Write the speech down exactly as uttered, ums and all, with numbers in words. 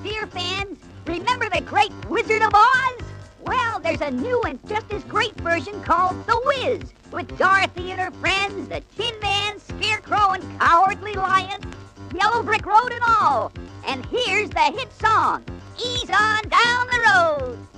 dear fans, remember the great Wizard of Oz? Well, there's a new and just as great version called The Wiz, with Dorothy and her friends, the Tin Man, Scarecrow, and Cowardly Lion, Yellow Brick Road and all. And here's the hit song, Ease On Down the Road.